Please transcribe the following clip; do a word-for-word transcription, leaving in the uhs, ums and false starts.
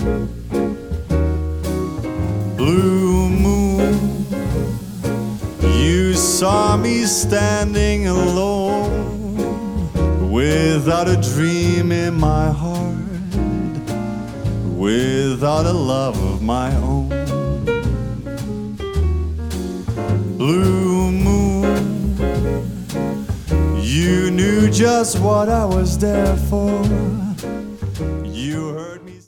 Blue moon, you saw me standing alone, without a dream in my heart, without a love of my own. Blue moon, you knew just what I was there for.